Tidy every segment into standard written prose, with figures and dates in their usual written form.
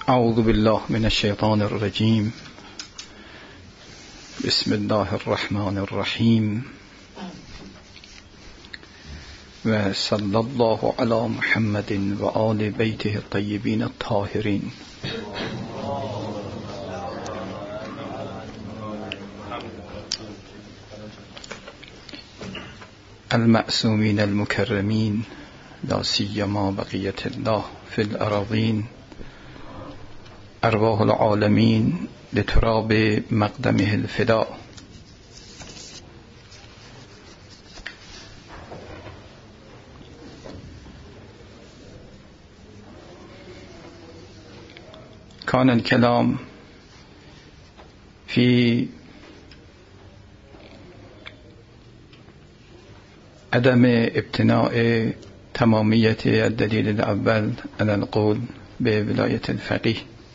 اعوذ بالله من الشیطان الرجیم. بسم الله الرحمن الرحیم و صلی الله علی محمد و آل بیته الطیبین الطاهرین. المعصومین المکرمین لا سیما بقیة الله فی الأراضین. ارواح العالمین لتراب مقدمه الفداء. كان الكلام في عدم ابتناء تمامیت الدلیل الاول على القول بولاية الفقيه.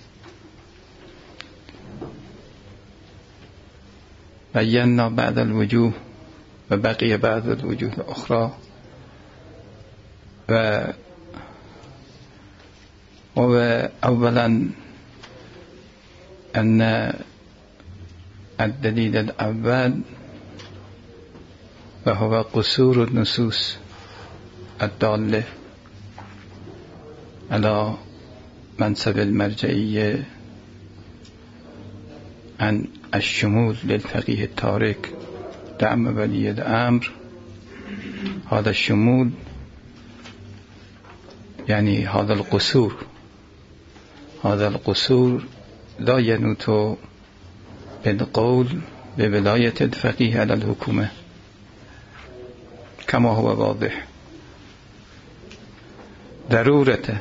بينا بعض الوجوه وبقي بعض الوجوه الأخرى أولا أن الدليل الأول وهو قصور النصوص الدالة على منصب المرجعية عن الشمول للفقيه التارك دعم ولي الأمر. هذا الشمول يعني هذا القصور لا ينوط بالقول بولاية الفقيه على الحكومة كما هو واضح. ضرورة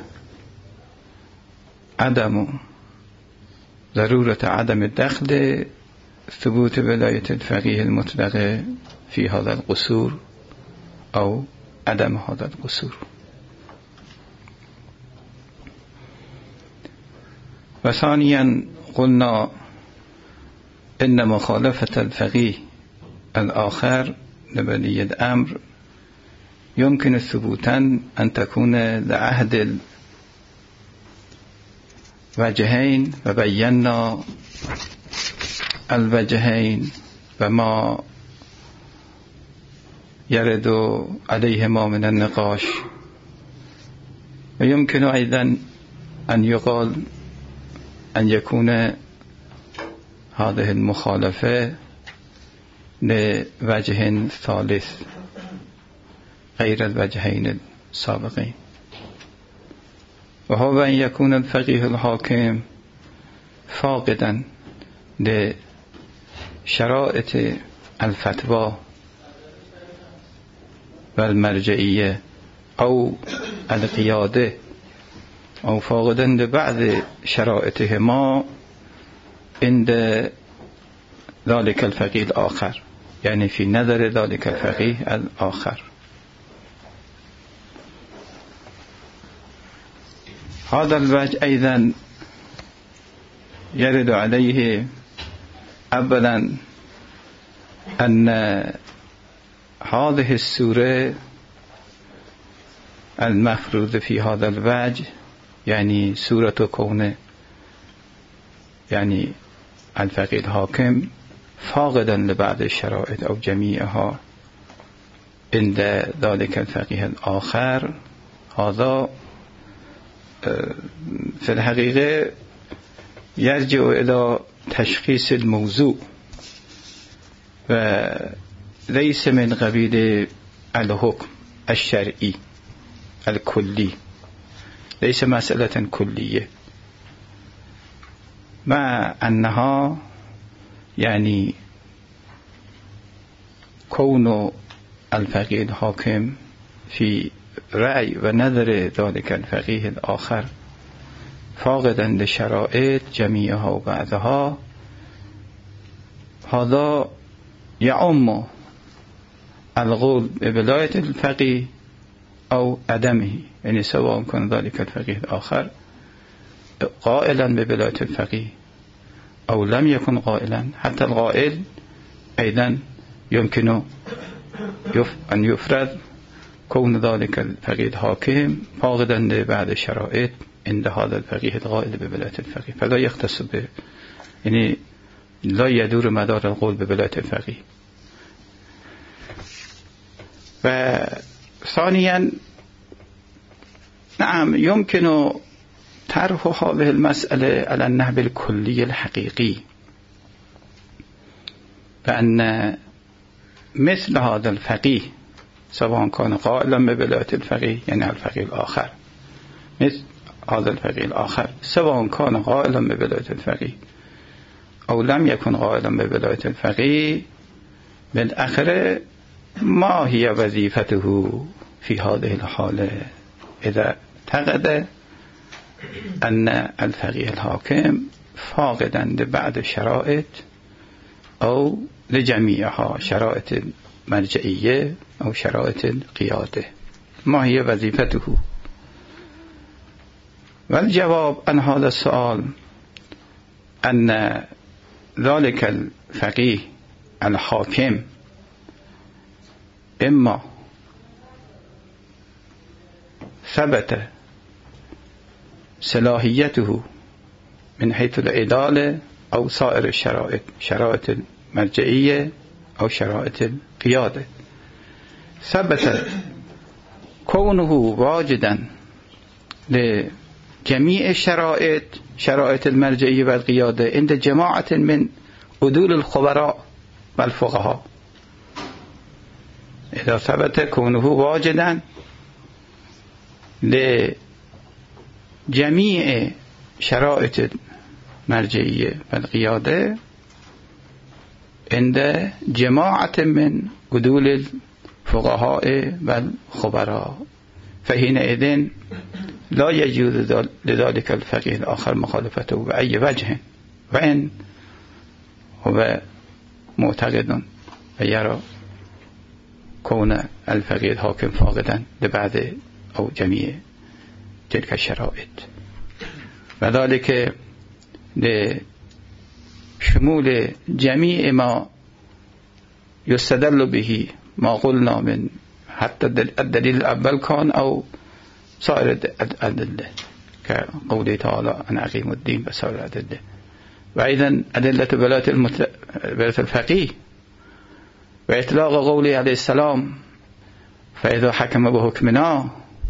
عدم دخل ثبوت ولاية الفقيه المطلقة في هذا القصور أو عدم هذا القصور. وثانيا قلنا إن مخالفة الفقيه الآخر لولي الأمر يمكن ثبوتا أن تكون لعهد الوجهين، وبينا الوجهين وما يرد عليهما من النقاش. ويمكن أيضا أن يقال أن يكون هذه المخالفة لوجه ثالث غير الوجهين السابقين، وهو أن يكون الفقيه الحاكم فاقدا لشرائط الفتوى والمرجعية أو القيادة، أو فاقدا لبعض شرائطهما عند ذلك الفقيه الآخر، يعني في نظر ذلك الفقيه الآخر. هذا الوجه أيضا يرد عليه أولا أن هذه السورة المفروض في هذا الوجه يعني سورة كون يعني الفقيه الحاكم فاقدا لبعض الشرائط أو جميعها عند ذلك الفقيه الآخر. هذا في الحقيقة يرجع إلى تشخيص الموضوع وليس من قبيل الحكم الشرعي الكلي، ليس مسألة كلية، مع أنها يعني كون الفقيه الحاكم في رأي ونظر ذلك الفقيه الآخر فاقدا لشرائط جميعها وبعضها، هذا يعم القول بولاية الفقيه أو عدمه، يعني سواء كان ذلك الفقيه الآخر قائلا بولاية الفقيه أو لم يكن قائلا. حتى القائل أيضا يمكن أن يفرض كون ذلك الفقيه الحاكم فاقدا لبعض الشرائط عند هذا الفقيه القائل بولاية الفقيه، فلا يختص به، يعني لا يدور مدار القول بولاية الفقيه. وثانيا نعم يمكن طرح هذه المسألة على النحو الكلي الحقيقي، فأن مثل هذا الفقيه سواء كان قائلا بولاية الفقيه، يعني الفقيه الآخر، مثل هذا الفقيه الآخر سواء كان قائلا بولاية الفقيه أو لم يكن قائلا بولاية الفقيه، بالآخر ما هي وظيفته في هذه الحالة إذا اعتقد أن الفقيه الحاكم فاقدا لبعض الشرائط أو لجميعها، شرائط مرجعية أو شرائط القيادة، ما هي وظيفته؟ والجواب عن هذا السؤال أن ذلك الفقيه الحاكم إما ثبت صلاحيته من حيث العدالة أو سائر الشرائط، شرائط المرجعية أو شرائط القيادة، ثبت كونه واجدا لجميع الشرائط، شرائط المرجعية والقيادة عند جماعة من عدول الخبراء والفقهاء. إذا ثبت كونه واجدا لجميع شرائط المرجعية والقيادة عند جماعة من عدول الفقهاء والخبراء، فحينئذ لا يجوز لذلك الفقيه الآخر مخالفته بأي وجه، وإن هو معتقد ويرى كون الفقيه الحاكم فاقدا لبعض أو جميع تلك الشرائط، وذلك لشمول جميع ما يستدل به، ما قلنا من حتى الدليل الأول كان أو سائر الأدلة كقوله تعالى أن أقيموا الدين وسائر الأدلة، وأيضا أدلة ولاية الفقيه وإطلاق قوله عليه السلام فإذا حكم بحكمنا.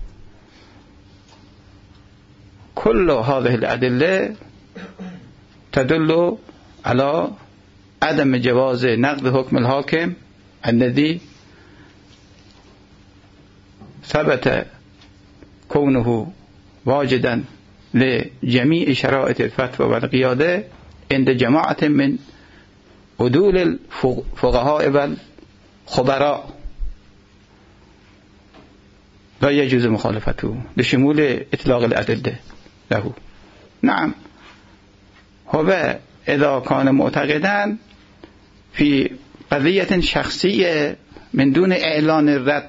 كل هذه الأدلة تدل على عدم جواز نقض حكم الحاكم الذي ثبت كونه واجدا لجميع شرائط الفتوى والقيادة عند جماعة من عدول الفقهاء والخبراء، لا يجوز مخالفته لشمول إطلاق الأدلة له. نعم هو إذا كان معتقدا في قضية شخصية من دون إعلان الرد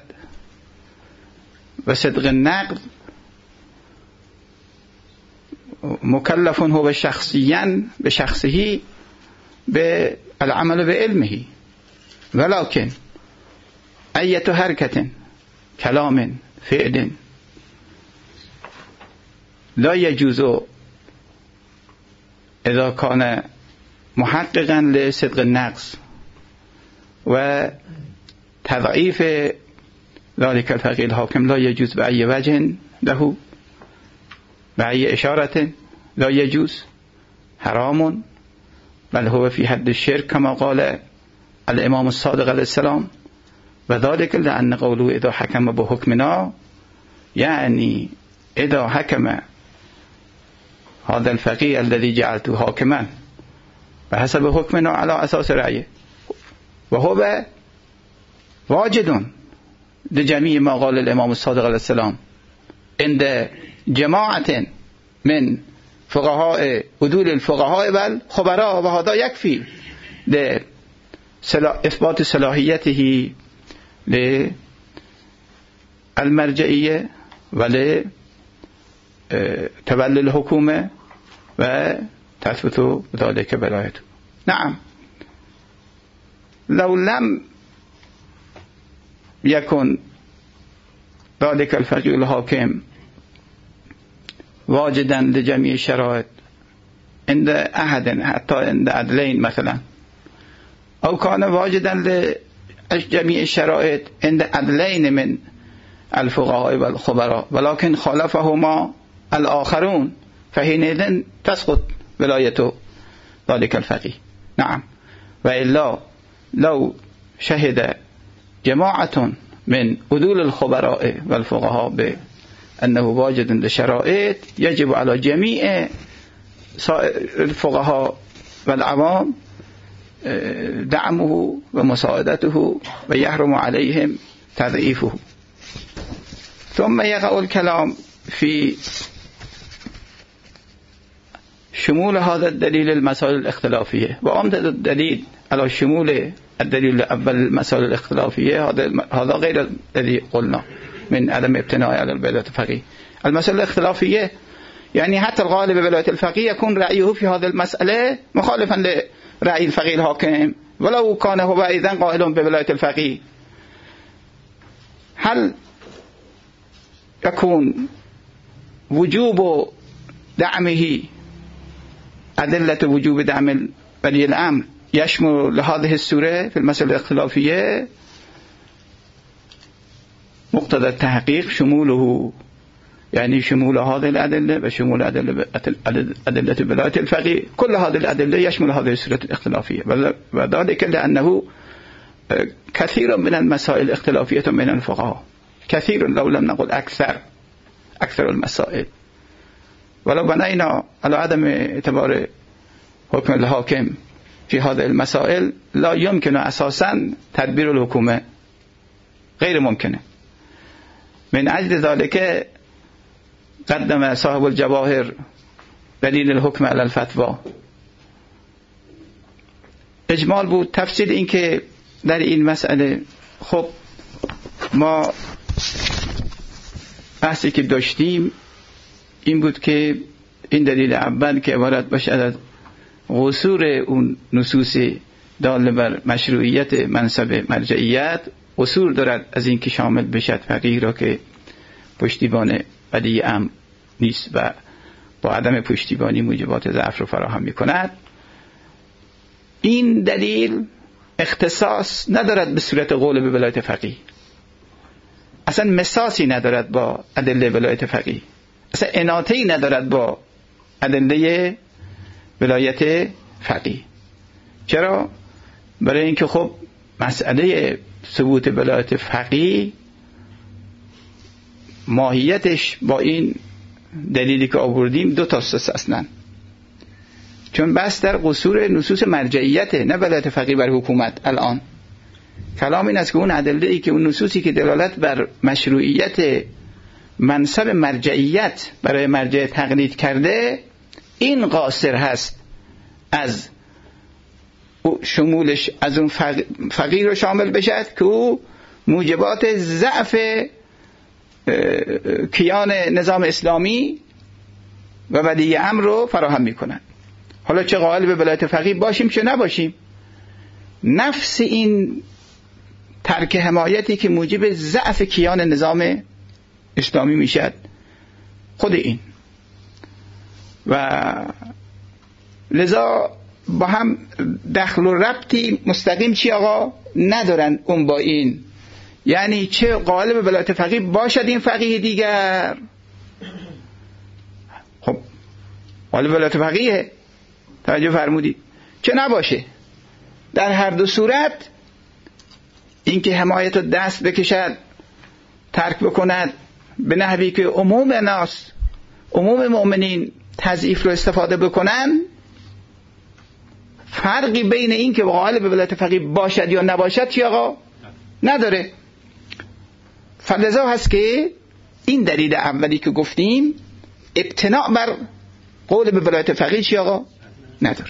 وصدق النقل، مكلف هو شخصيا بشخصه بالعمل بعلمه، ولكن أي حركة كلام فعل لا يجوز إذا كان محققا لصدق النقص وتضعيف ذلك الفقيه الحاكم، لا يجوز بأي وجه له، بأي إشارة لا يجوز، حرام، بل هو في حد الشرك كما قال الإمام الصادق عليه السلام، وذلك لأن قوله إذا حكم بحكمنا، يعني إذا حكم هذا الفقيه الذي جعلته حاكما بحسب حكمنا على أساس رأيه، وهو واجد لجميع ما قال الإمام الصادق عليه السلام عند جماعة من فقهاء عدول الفقهاء والخبراء، وهذا يكفي لإثبات صلاحيته للمرجعية ولتولي الحكومة وتثبت ذلك ولايته. نعم لو لم يكن ذلك الفقيه الحاكم واجدا لجميع الشرائط عند أحد حتى عند عدلين مثلا، أو كان واجدا لجميع الشرائط عند عدلين من الفقهاء والخبراء ولكن خالفهما الآخرون، فحينئذ تسقط ولاية ذلك الفقيه. نعم، وإلا لو شهد جماعة من عدول الخبراء والفقهاء بأنه واجد للشرائط، يجب على جميع الفقهاء والعوام دعمه ومساعدته، ويحرم عليهم تضعيفه. ثم يقع الكلام في شمول هذا الدليل المسائل الاختلافية، وأمثل الدليل على شمول الدليل الأول المسائل الاختلافية هذا غير الذي قلنا من عدم ابتناء على الولاية الفقيه. المسألة الاختلافية يعني حتى الغالب بولاية الفقيه يكون رأيه في هذه المسألة مخالفا لرأي الفقيه الحاكم ولو كان هو أيضا قائل بولاية الفقيه. هل يكون وجوب دعمه أدلة وجوب دعم ولي الأمر يشمل هذه السورة في المسألة الاختلافية؟ مقتضى التحقيق شموله، يعني شمول هذه الأدلة وشمول أدلة ولاية الفقيه، كل هذه الأدلة يشمل هذه السورة الاختلافية، وذلك لأنه كثير من المسائل الاختلافية من الفقهاء، كثير لو لم نقل أكثر المسائل، ولو بنينا على عدم اعتبار حكم الحاكم في هذه المسائل لا يمكن أساسا تدبير الحكومة، غير ممكنة. من أجل ذلك قدم صاحب الجواهر دليل الحكم على الفتوى. اجمال بود. تفصیل این که در این مسئله خب ما بحثی که داشتیم این بود که این دلیل اول که عبارت باشه از قصور اون نصوص دال بر مشروعیت منصب مرجعیت، قصور دارد از این که شامل بشد فقیه را که پشتیبان ولی امر نیست و با عدم پشتیبانی موجبات ضعف را فراهم می کند. این دلیل اختصاص ندارد به صورت قول به ولایت فقیه، اصلا مساسی ندارد با ادله ولایت فقیه، اصلا اناطه‌ای ندارد با ادله ولایت فقیه. چرا؟ برای اینکه خب مسئله ثبوت ولایت فقیه ماهیتش با این دلیلی که آوردیم دو تا است اصلا، چون بس در قصور نصوص مرجعیت نه ولایت فقیه بر حکومت. الان کلام این است که اون ادله‌ای که اون نصوصی که دلالت بر مشروعیت منصب مرجعیت برای مرجع تقلید کرده این قاصر هست از شمولش از اون فقیه رو شامل بشد که او موجبات ضعف کیان نظام اسلامی و ولی امر رو فراهم میکنن. حالا چه قائل به ولایت فقیه باشیم چه نباشیم، نفس این ترک حمایتی که موجب ضعف کیان نظام اسلامی میشد خود این، و لذا با هم دخل و ربطی مستقیم چی آقا ندارن اون با این. یعنی چه قائل به ولایت فقیه باشد این فقیه دیگر، خب قائل به ولایت فقیه، توجه فرمودید، چه نباشه، در هر دو صورت اینکه حمایت رو دست بکشد ترک بکند به نحوی که عموم ناس عموم مؤمنین تضعیف رو استفاده بکنن، فرقی بین این که قائل به ولایت فقیه باشد یا نباشد چی آقا نداره. فلذا هست که این دلیل اولی که گفتیم ابتناء بر قول به ولایت فقیه چی آقا نداره.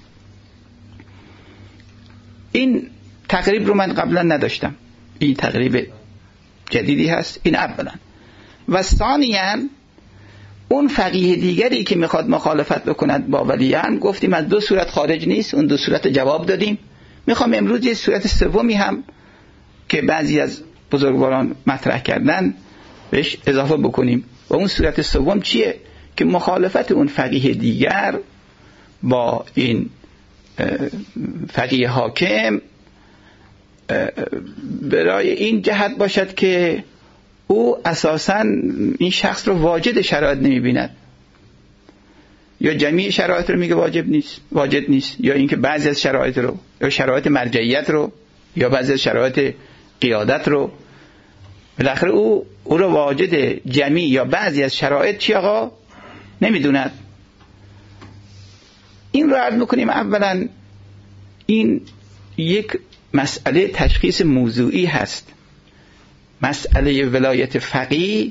این تقریب رو من قبلا نداشتم، این تقریب جدیدی هست. این اولا. و ثانیاً اون فقیه دیگری که میخواد مخالفت بکند با ولی امر گفتیم از دو صورت خارج نیست، اون دو صورت جواب دادیم. میخوام امروز یه صورت سومی هم که بعضی از بزرگواران مطرح کردن بهش اضافه بکنیم. و اون صورت سوم چیه؟ که مخالفت اون فقیه دیگر با این فقیه حاکم برای این جهت باشد که او اساساً این شخص رو واجد شرایط نمی‌بیند، یا جمعی شرایط رو میگه واجد نیست، یا اینکه بعضی از شرایط رو، یا شرایط مرجعیت رو، یا بعضی از شرایط قیادت رو، بالاخره او رو واجد جمعی یا بعضی از شرایط چی آقا نمیدوند. این رو عرض بکنیم. اولا این یک مسئله تشخیص موضوعی هست. مسئله ولایت فقیه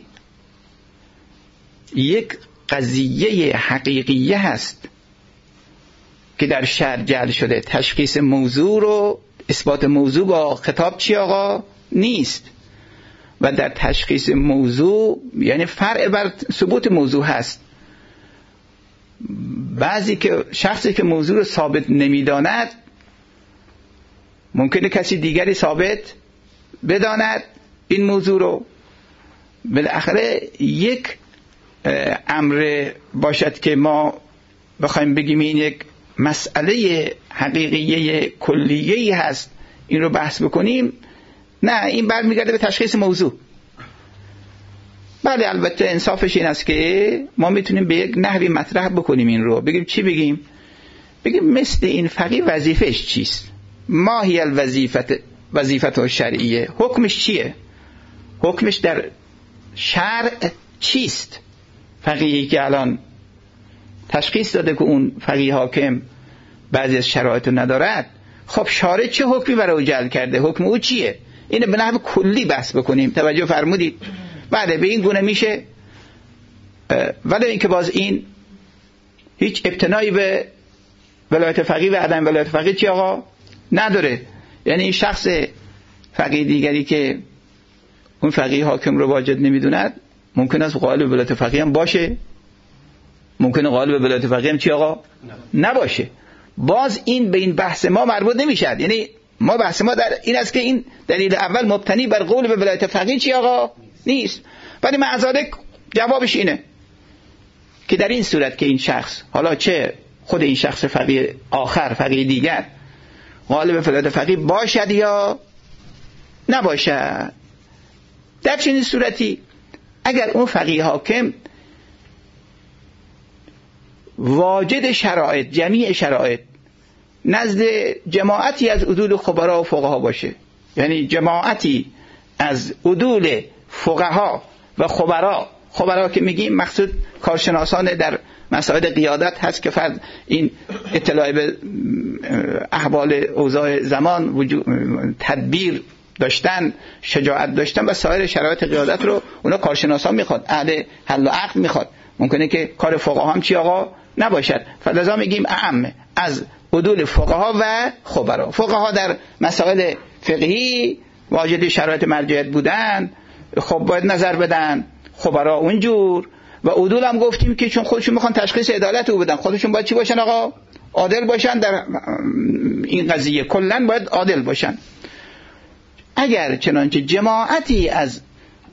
یک قضیه حقیقیه هست که در شرع جعل شده. تشخیص موضوع رو، اثبات موضوع با خطاب چی آقا نیست، و در تشخیص موضوع یعنی فرع بر ثبوت موضوع هست. بعضی که شخصی که موضوع رو ثابت نمیداند ممکنه کسی دیگری ثابت بداند این موضوع رو. بالاخره یک امر باشد که ما بخوایم بگیم این یک مسئله حقیقیه کلیه‌ای هست، این رو بحث بکنیم، نه، این برمیگرده به تشخیص موضوع. بله البته انصافش این است که ما میتونیم به یک نحوی مطرح بکنیم این رو، بگیم چی بگیم مثل این فقیه وظیفهش چیست، ما هی الوظیفه شرعیه، حکمش چیه، حکمش در شرع چیست. فقیهی که الان تشخیص داده که اون فقیه حاکم بعضی از شرایط رو ندارد، خب شارع چه حکمی برای او جعل کرده، حکم او چیه، اینو به نحو کلی بحث بکنیم. توجه فرمودید؟ بله به این گونه میشه، ولی اینکه باز این هیچ ابتنایی به ولایت فقیه و عدم ولایت فقیه چی آقا نداره. یعنی این شخص فقیه دیگری که اون فقیه حاکم رو واجد نمیدوند ممکن است قائل به ولایت فقیه هم باشه، ممکنه قائل به ولایت فقیه هم چی آقا نباشه. باز این به این بحث ما مربوط نمیشد. یعنی ما بحث ما در این است که این دلیل اول مبتنی بر قول به ولایت فقیه چی آقا نیست، ولی معذالک جوابش اینه که در این صورت که این شخص، حالا چه خود این شخص فقیه آخر فقیه دیگر قائل به ولایت فقیه باشد یا نباشد، در چنین صورتی اگر اون فقیه حاکم واجد شرایط، جمیع شرایط نزد جماعتی از عدول خبرا و فقها باشه، یعنی جماعتی از عدول فقها و خبرا که میگیم مقصود کارشناسان در مسائل قیادت هست که فرد این اطلاع به احوال اوضاع زمان، تدبیر داشتن، شجاعت داشتن و سایر شرایط قیادت رو اونا کارشناسان میخواد، اهل حل و عقد میخواد. ممکنه که کار فقها هم چی آقا نباشد، فلذا میگیم اعم از عدول فقها و خبرا. فقها در مسائل فقهی واجد شرایط مرجعیت بودن، خب باید نظر بدن، خبرا اونجور، و عدول هم گفتیم که چون خودشون میخوان تشخیص عدالت رو بدن، خودشون باید چی باشن آقا عادل باشن، در این قضیه کلن باید عادل باشن. اگر چنانچه جماعتی از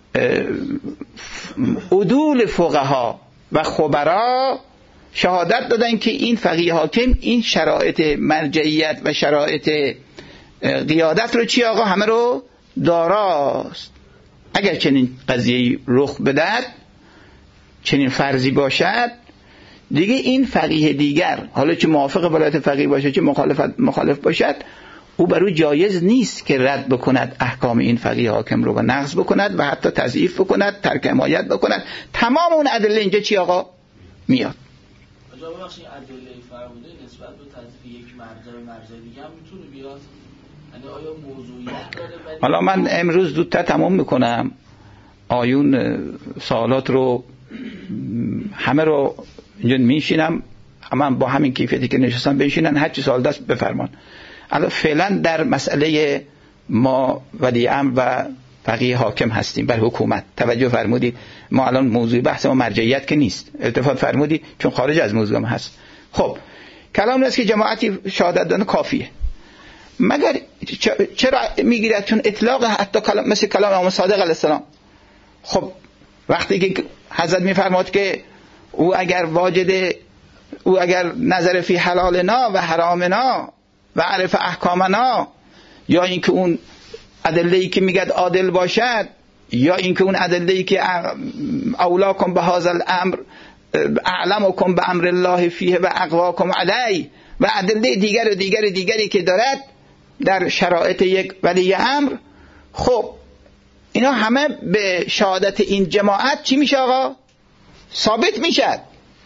عدول فقها و خبرا شهادت دادن که این فقیه حاکم این شرایط مرجعیت و شرایط قیادت رو چی آقا همه رو داراست، اگر چنین قضیه رخ بدهد، چنین فرضی باشد، دیگه این فقیه دیگر حالا چه موافق ولایت فقیه باشه چه مخالف باشد، او برای جایز نیست که رد بکند احکام این فقیه حاکم رو و نقض بکند و حتی تضعیف بکند، ترک حمایت بکند. تمام اون ادله اینجا چی آقا میاد. اجازه بخشید ادله فرموده نسبت به تضعیف یک مرجع دیگه هم میتونه بیاد، یعنی آیا موضوعیت داره؟ حالا من امروز زودتر تمام میکنم، آیون سوالات رو همه رو اینجا میشینم، همه با همین کیفیتی که نشستن بشینن، هر چی سوال دست بفرمان. الان فعلا در مسئله ما ولی امر و فقیه حاکم هستیم بر حکومت. توجه فرمودید؟ ما الان موضوع بحث ما مرجعیت که نیست، التفات فرمودید، چون خارج از موضوع ما هست. خب کلام است که جماعتی شهادت دادن کافیه، مگر چرا میگیرد؟ چون اطلاق حتی کلام مثل کلام امام صادق علیه السلام. خب وقتی که حضرت میفرماد که او اگر واجد، او اگر نظر فی حلالنا و حرامنا و عرف احکامنا، یا اینکه اون ادله‌ای که میگه عادل باشد، یا اینکه اون ادله‌ای که اولاکم به هذا الامر اعلمکم به امر الله فیه و اقواکم علی، و ادله دیگری که دارد در شرایط یک ولی امر. خب اینا همه به شهادت این جماعت چی میشه آقا؟ ثابت میشد.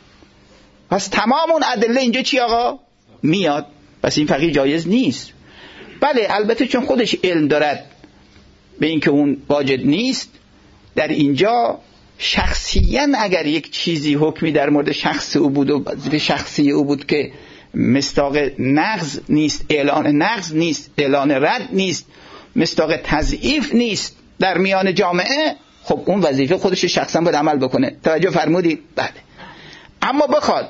پس تمام اون ادله اینجا چی آقا؟ میاد. پس این فقیه جایز نیست. بله البته چون خودش علم دارد به اینکه اون واجد نیست، در اینجا شخصیاً اگر یک چیزی حکمی در مورد شخص او بود و شخصی او بود که مصداق نقض نیست، اعلان نقض نیست، اعلان رد نیست، مصداق تضعیف نیست در میان جامعه، خب اون وظیفه خودش شخصاً باید عمل بکنه. توجه فرمودید؟ بله. اما بخواد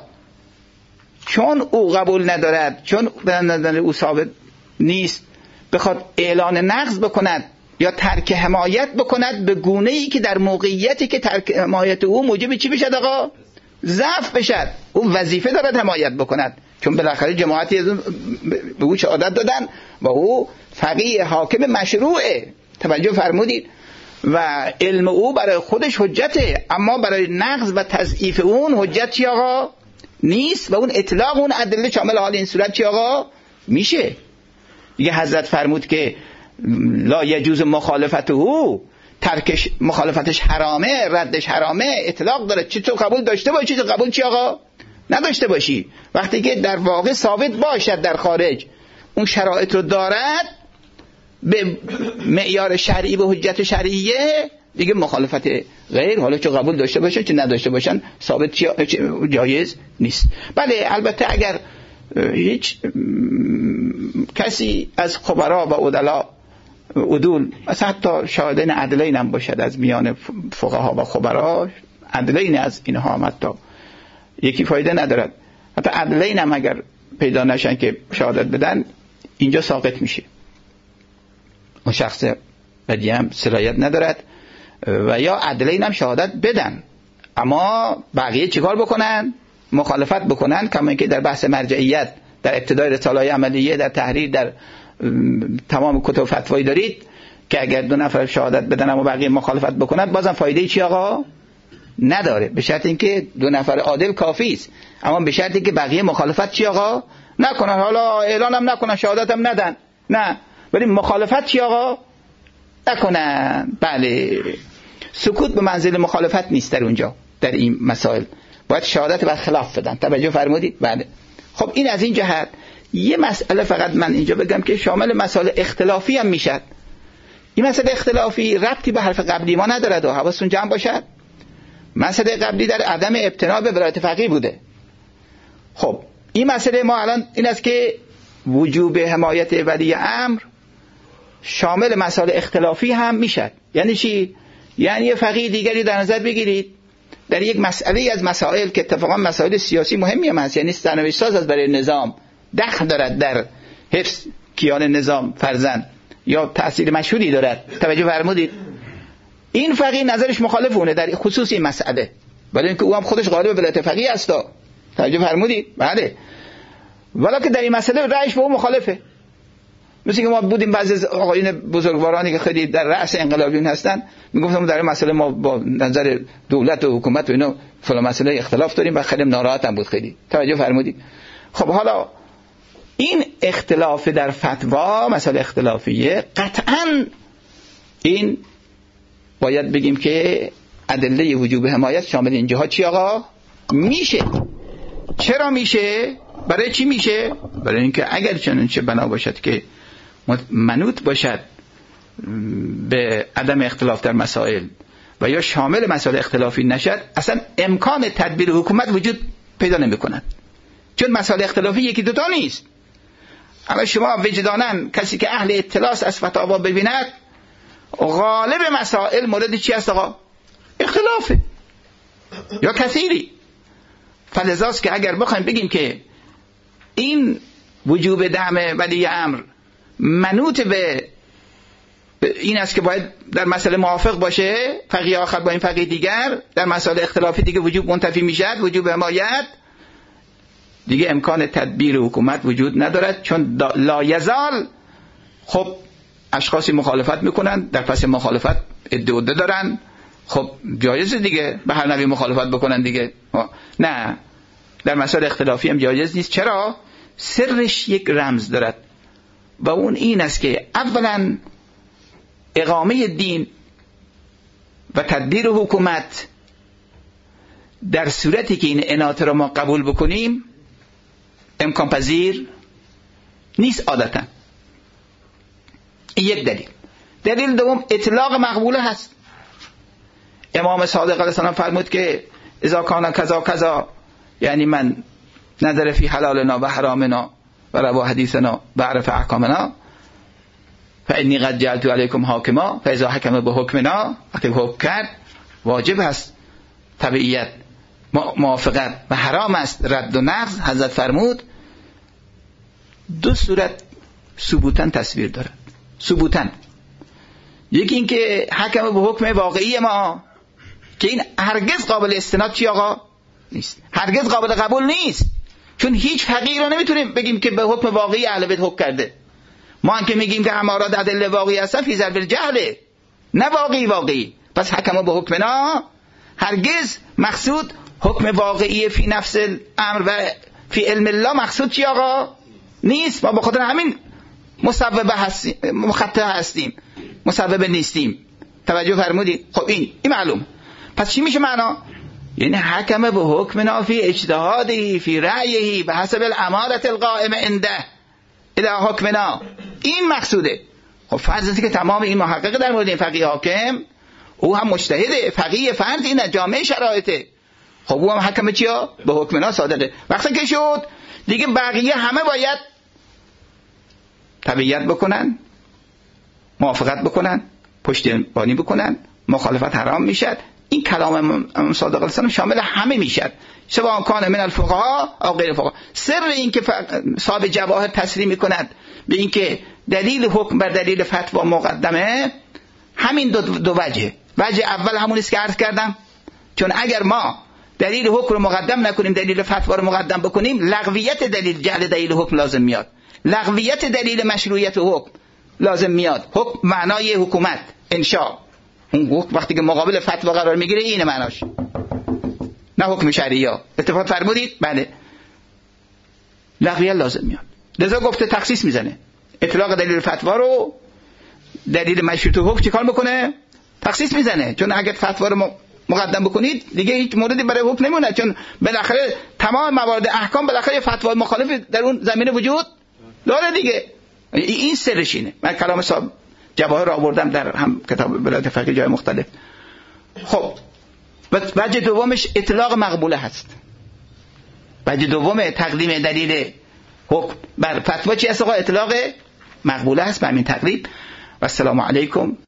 چون او قبول ندارد، چون به نظر او ثابت نیست، بخواد اعلان نقض بکند یا ترک حمایت بکند به گونه‌ای که در موقعیتی که ترک حمایت او موجب چی بشد آقا؟ ضعف بشد. اون وظیفه دارد حمایت بکند، چون بالاخره جماعتی از اون به او شهادت دادن و او فقیه حاکم مشروعه. توجه فرمودید؟ و علم او برای خودش حجته، اما برای نقض و تضعیف اون حجت چی آقا؟ نیست. و اون اطلاق اون ادله شامل حال این صورت چی آقا؟ میشه. دیگه حضرت فرمود که لا یجوز مخالفته، ترکش مخالفتش حرامه، ردش حرامه، اطلاق داره. چی تو قبول داشته باشی، تو قبول چی آقا؟ نداشته باشی. وقتی که در واقع ثابت باشد در خارج اون شرایط رو دارد به معیار شرعی و حجت شرعیه، دیگه مخالفت غیر، حالا چه قبول داشته باشن چه نداشته باشن، ثابت جایز نیست. بله البته اگر هیچ کسی از خبرا و عدول، مثلا حتی شاهدین عدلین هم باشد از میان فقها و خبرا، عدلین از اینها هم حتی یکی فایده ندارد، حتی عدلین هم اگر پیدا نشن که شهادت بدن، اینجا ساقط میشه. اون شخص بدیه هم صلاحیت ندارد و یا عدلین هم شهادت بدن، اما بقیه چیکار بکنن؟ مخالفت بکنن. کما اینکه در بحث مرجعیت در ابتدای رساله‌های عملیه، در تحریر، در تمام کتب فتوایی دارید که اگر دو نفر شهادت بدن اما بقیه مخالفت بکنن، بازم فایده چی آقا؟ نداره. به شرط اینکه دو نفر عادل کافی است، اما به شرطی که بقیه مخالفت چی آقا؟ نکنن. حالا اعلانم نکنن، شهادتم ندن، نه، ولی مخالفت چی آقا؟ نکنن. بله، سکوت به منزل مخالفت نیست در اونجا. در این مسائل باید شهادت بر خلاف بدن. توجه فرمودید؟ بله. خب این از این جهت. یه مسئله فقط من اینجا بگم که شامل مسائل اختلافی هم میشد. این مسئله اختلافی ربطی به حرف قبلی ما ندارد و حواستون جمع باشد. مسئله قبلی در عدم ابتنا به ولایت فقیه بوده. خب این مسئله ما الان این است که وجوب حمایت ولی امر شامل مسائل اختلافی هم میشد. یعنی چی؟ یعنی یه فقیه دیگری در نظر بگیرید در یک مسئله از مسائل که اتفاقا مسائل سیاسی مهمی هم هست، یعنی سرنوشت ساز از برای نظام، دخل دارد در حفظ کیان نظام فرزند، یا تأثیر مشهوری دارد. توجه فرمودید؟ این فقیه نظرش مخالف اونه در خصوص این مسئله، ولی اینکه او هم خودش غالب ولایت فقیه است. توجه فرمودید؟ بله. ولی که در این مسئله رأیش با او مخالفه. مثل که ما بودیم بعضی از آقایون بزرگوارانی که خیلی در رأس انقلابیون هستن، میگفتم در این مسئله ما با نظر دولت و حکومت و اینا فلان مسئله اختلاف داریم و خیلی ناراحت هم بود خیلی. توجه فرمودید؟ خب حالا این اختلاف در فتوا، مسئله اختلافیه، قطعاً این باید بگیم که ادله وجوب حمایت شامل این جهات چی آقا؟ میشه. چرا میشه؟ برای چی میشه؟ برای اینکه اگر چنانچه بنا باشد که منوط باشد به عدم اختلاف در مسائل و یا شامل مسائل اختلافی نشد، اصلا امکان تدبیر حکومت وجود پیدا نمی کند. چون مسائل اختلافی یکی دوتا نیست. اما شما وجداناً کسی که اهل اطلاع از فتاوا ببیند، غالب مسائل مورد چی است آقا؟ اختلافه یا کثیری. فلذاست که اگر بخوایم بگیم که این وجوب دعم ولی امر منوط به این است که باید در مسئله موافق باشه فقیه آخر با این فقیه دیگر، در مسئله اختلافی دیگه وجوب منتفی میشد، وجوب حمایت دیگه امکان تدبیر حکومت وجود ندارد، چون لا یزال خب اشخاصی مخالفت میکنن، در پس مخالفت عده دارن، خب جایز دیگه به هر نوعی مخالفت بکنن دیگه. نه، در مسائل اختلافی هم جایز نیست. چرا؟ سرش یک رمز دارد و اون این است که اولا اقامه دین و تدبیر حکومت در صورتی که این عنایت را ما قبول بکنیم امکان پذیر نیست عادتا. این یک دلیل. دلیل دوم اطلاق مقبوله هست. امام صادق علیه السلام فرمود که اذا کان کذا کذا، یعنی من نظر فی حلالنا و حرامنا و روا حدیثنا و عرف احکامنا فانی قد جعلت علیکم حاکما فاذا حکم به حکمنا، وقتی حکم کرد واجب است تبعیت، موافقت و حرام است رد و نقض. حضرت فرمود دو صورت ثبوتاً تصویر دارد. ثبوتاً یکی این که حکم به حکم واقعی ما که این هرگز قابل استناد چی آقا نیست، هرگز قابل قبول نیست، چون هیچ فقیه رو نمیتونیم بگیم که به حکم واقعی اهل بیت حکم کرده. ما هم که میگیم که امارات ادله واقعی هستن فی ضرب الجهل، نه واقعی. پس حکم به حکمنا هرگز مقصود حکم واقعی فی نفس الامر و فی علم الله مقصود چی آقا نیست. ما به خاطر همین مسبب هستیم، مخطئ هستیم، مسبب نیستیم. توجه فرمودید؟ خب این معلوم. پس چی میشه معنا؟ یعنی حکم به حکمنا فی اجتهادی فی رأیه به حسب الامارة القائمه عنده الی حکمنا، این مقصوده. خب فرض که تمام این محقق در مورد این فقیه حاکم، او هم مجتهده، فقیه فرد اینه، جامعه شرایطه، خب او هم حکم چیا؟ به حکمنا صادقه. وقتی که شد دیگه بقیه همه باید تبعیت بکنن، موافقت بکنن، پشتیبانی بکنن، مخالفت حرام میشد. این کلام امام صادق علیه السلام شامل همه میشد، سواء کان من الفقها او غیر الفقها. سر این که صاحب جواهر تصریح میکند به این که دلیل حکم بر دلیل فتوا مقدمه، همین دو وجه. وجه اول همون است که عرض کردم، چون اگر ما دلیل حکم رو مقدم نکنیم، دلیل فتوا رو مقدم بکنیم، لغویت دلیل، جعل دلیل حکم لازم میاد، لغویت دلیل مشروعیت حکم لازم میاد. حکم معنای حکومت، انشاء، اون حکم وقتی که مقابل فتوا قرار میگیره اینه معناش، نه حکم شرعیه. اتفاق فرمودید؟ بله، لغویت لازم میاد. لذا گفته تخصیص میزنه، اطلاق دلیل فتوا رو دلیل مشروط حکم چیکار میکنه؟ تخصیص میزنه. چون اگر فتوا رو مقدم بکنید دیگه هیچ موردی برای حکم نمونه، چون بالاخره تمام موارد احکام بالاخره فتوا مخالف در اون زمینه وجود داره دیگه. این سرش اینه. من کلام صاحب جواهر را آوردم در هم کتاب ولایت فقیه جای مختلف. خب وجه دومش اطلاق مقبوله هست. وجه دوم تقدیم دلیل حکم بر فتوا چی است آقا؟ اطلاق مقبوله هست. به همین تقریب و السلام علیکم.